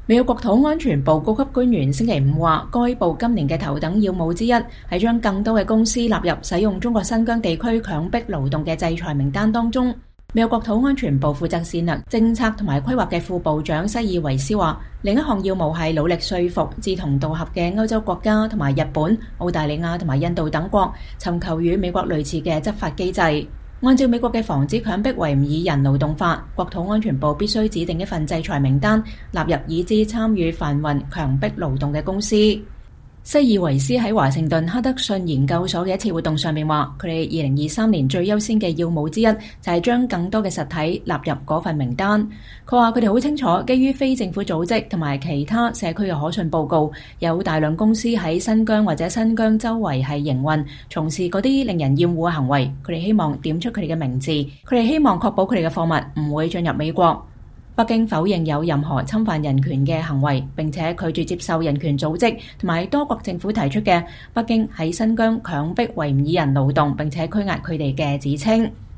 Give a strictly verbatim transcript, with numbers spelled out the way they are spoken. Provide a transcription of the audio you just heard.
美國國土安全部高級官員星期五話，該部今年嘅頭等要務之一係將更多嘅公司納入使用中國新疆地區強迫勞動嘅制裁名單當中。美國國土安全部負責戰略政策同埋規劃嘅副部長西爾維斯話，另一項要務係努力說服志同道合嘅歐洲國家同埋日本、澳大利亞同埋印度等國尋求與美國類似嘅執法機制。按照美國嘅防止強迫維吾爾人勞動法，國土安全部必須指定一份制裁名單，納入已知參與販運強迫勞動嘅公司。西爾維斯喺華盛頓哈德遜研究所嘅一次活動上面話，佢哋二零二三年最優先嘅要務之一就係將更多嘅實體納入嗰份名單。佢話佢哋好清楚，基於非政府組織同埋其他社區嘅可信報告，有大量公司喺新疆或者新疆周圍係營運，從事嗰啲令人厭惡嘅行為。佢哋希望點出佢哋嘅名字，佢哋希望確保佢哋嘅貨物唔會進入美國。北京否認有任何侵犯人權嘅行為，並且拒絕接受人權組織同埋多國政府提出嘅北京喺新疆強迫維吾爾人勞動並且拘押佢哋嘅指稱。